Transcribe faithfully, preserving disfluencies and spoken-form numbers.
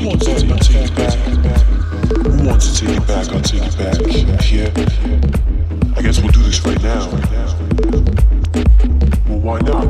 Who wants to take, take it back? Who wants to take it back? I'll take it back. Yeah. I guess we'll do this right now. Well, why not?